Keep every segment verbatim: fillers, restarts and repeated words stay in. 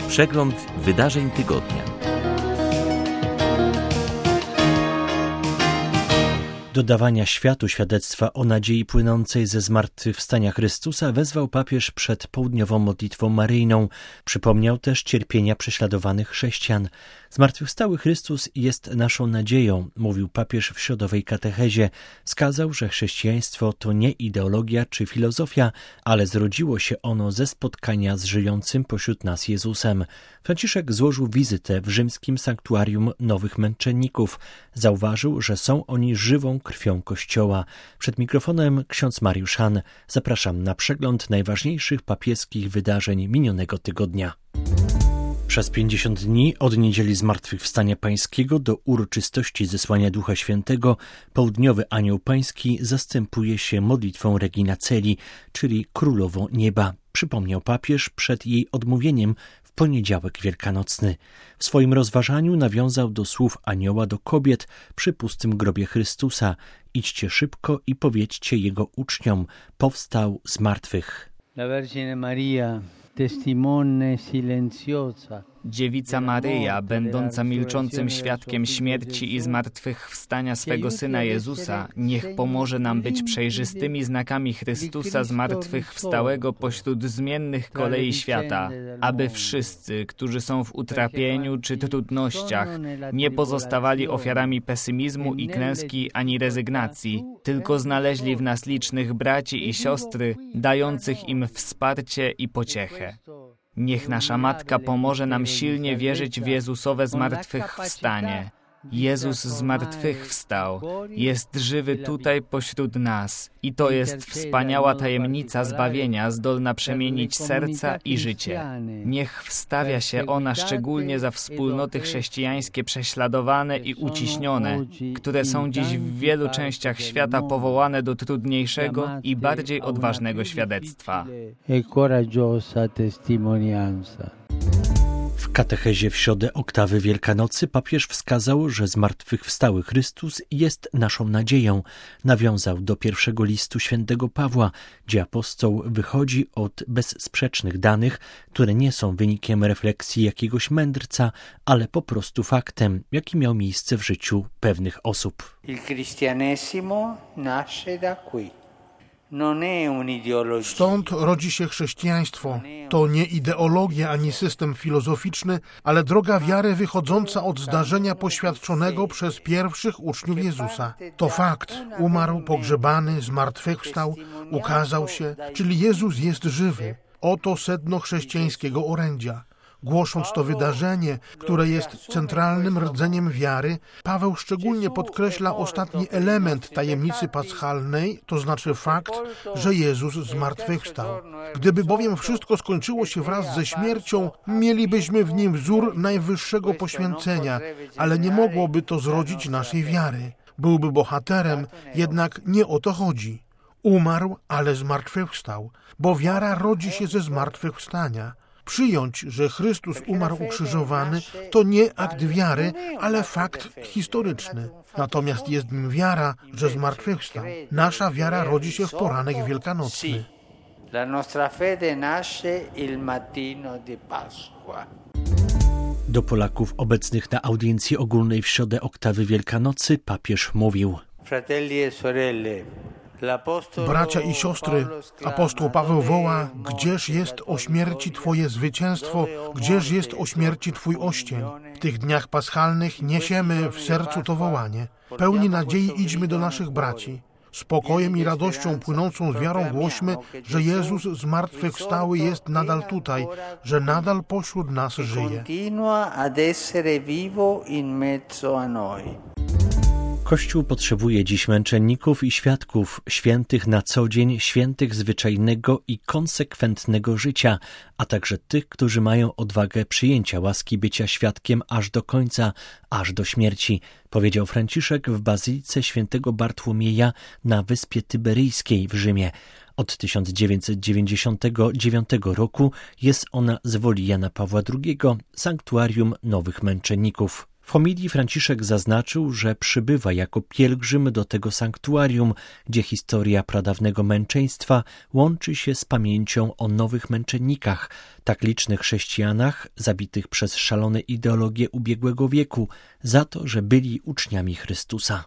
Przegląd wydarzeń tygodnia. Do dawania światu świadectwa o nadziei płynącej ze zmartwychwstania Chrystusa wezwał papież przed południową modlitwą maryjną. Przypomniał też cierpienia prześladowanych chrześcijan. Zmartwychwstały Chrystus jest naszą nadzieją, mówił papież w środowej katechezie. Wskazał, że chrześcijaństwo to nie ideologia czy filozofia, ale zrodziło się ono ze spotkania z żyjącym pośród nas Jezusem. Franciszek złożył wizytę w rzymskim sanktuarium nowych męczenników. Zauważył, że są oni żywą krwią Kościoła. Przed mikrofonem ksiądz Mariusz Han. Zapraszam na przegląd najważniejszych papieskich wydarzeń minionego tygodnia. Przez pięćdziesiąt dni od niedzieli Zmartwychwstania Pańskiego do uroczystości zesłania Ducha Świętego południowy Anioł Pański zastępuje się modlitwą Regina Caeli, czyli Królową Nieba, przypomniał papież przed jej odmówieniem w poniedziałek wielkanocny. W swoim rozważaniu nawiązał do słów anioła do kobiet przy pustym grobie Chrystusa: idźcie szybko i powiedzcie Jego uczniom, powstał z martwych. La Vergine Maria, testimone silenziosa. Dziewica Maryja, będąca milczącym świadkiem śmierci i zmartwychwstania swego Syna Jezusa, niech pomoże nam być przejrzystymi znakami Chrystusa zmartwychwstałego pośród zmiennych kolei świata, aby wszyscy, którzy są w utrapieniu czy trudnościach, nie pozostawali ofiarami pesymizmu i klęski ani rezygnacji, tylko znaleźli w nas licznych braci i siostry, dających im wsparcie i pociechę. Niech nasza Matka pomoże nam silnie wierzyć w Jezusowe zmartwychwstanie. Jezus zmartwychwstał, jest żywy tutaj pośród nas i to jest wspaniała tajemnica zbawienia, zdolna przemienić serca i życie. Niech wstawia się ona szczególnie za wspólnoty chrześcijańskie prześladowane i uciśnione, które są dziś w wielu częściach świata powołane do trudniejszego i bardziej odważnego świadectwa. W katechezie w środę oktawy Wielkanocy papież wskazał, że zmartwychwstały Chrystus jest naszą nadzieją. Nawiązał do pierwszego listu świętego Pawła, gdzie apostoł wychodzi od bezsprzecznych danych, które nie są wynikiem refleksji jakiegoś mędrca, ale po prostu faktem, jaki miał miejsce w życiu pewnych osób. Il cristianesimo nasce da qui. Stąd rodzi się chrześcijaństwo. To nie ideologia ani system filozoficzny, ale droga wiary wychodząca od zdarzenia poświadczonego przez pierwszych uczniów Jezusa. To fakt. Umarł, pogrzebany, zmartwychwstał, ukazał się, czyli Jezus jest żywy. Oto sedno chrześcijańskiego orędzia. Głosząc to wydarzenie, które jest centralnym rdzeniem wiary, Paweł szczególnie podkreśla ostatni element tajemnicy paschalnej, to znaczy fakt, że Jezus zmartwychwstał. Gdyby bowiem wszystko skończyło się wraz ze śmiercią, mielibyśmy w nim wzór najwyższego poświęcenia, ale nie mogłoby to zrodzić naszej wiary. Byłby bohaterem, jednak nie o to chodzi. Umarł, ale zmartwychwstał, bo wiara rodzi się ze zmartwychwstania. Przyjąć, że Chrystus umarł ukrzyżowany, to nie akt wiary, ale fakt historyczny. Natomiast jest nim wiara, że zmartwychwstał. Nasza wiara rodzi się w poranek wielkanocny. La nostra fede nasce il mattino di Pasqua. Do Polaków obecnych na audiencji ogólnej w środę oktawy Wielkanocy papież mówił: Fratelli e sorelle, bracia i siostry, apostoł Paweł woła: gdzież jest o śmierci Twoje zwycięstwo, gdzież jest o śmierci Twój oścień. W tych dniach paschalnych niesiemy w sercu to wołanie. Pełni nadziei idźmy do naszych braci. Spokojem i radością płynącą z wiarą głośmy, że Jezus zmartwychwstały jest nadal tutaj, że nadal pośród nas żyje. Kościół potrzebuje dziś męczenników i świadków, świętych na co dzień, świętych zwyczajnego i konsekwentnego życia, a także tych, którzy mają odwagę przyjęcia łaski bycia świadkiem aż do końca, aż do śmierci, powiedział Franciszek w Bazylice Świętego Bartłomieja na Wyspie Tyberyjskiej w Rzymie. Od tysiąc dziewięćset dziewięćdziesiątego dziewiątego roku jest ona z woli Jana Pawła drugiego sanktuarium nowych męczenników. W homilii Franciszek zaznaczył, że przybywa jako pielgrzym do tego sanktuarium, gdzie historia pradawnego męczeństwa łączy się z pamięcią o nowych męczennikach, tak licznych chrześcijanach zabitych przez szalone ideologie ubiegłego wieku, za to, że byli uczniami Chrystusa.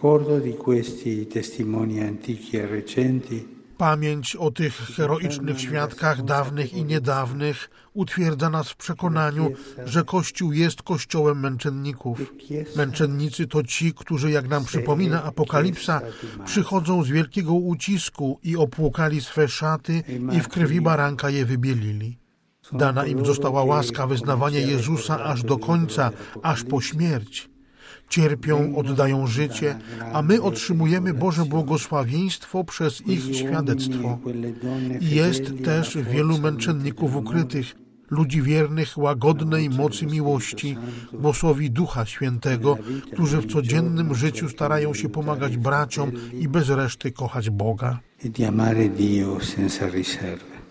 Pamięć o tych heroicznych świadkach dawnych i niedawnych utwierdza nas w przekonaniu, że Kościół jest Kościołem męczenników. Męczennicy to ci, którzy, jak nam przypomina Apokalipsa, przychodzą z wielkiego ucisku i opłukali swe szaty i w krwi baranka je wybielili. Dana im została łaska wyznawania Jezusa aż do końca, aż po śmierć. Cierpią, oddają życie, a my otrzymujemy Boże błogosławieństwo przez ich świadectwo. I jest też wielu męczenników ukrytych, ludzi wiernych łagodnej mocy miłości, głosowi Ducha Świętego, którzy w codziennym życiu starają się pomagać braciom i bez reszty kochać Boga.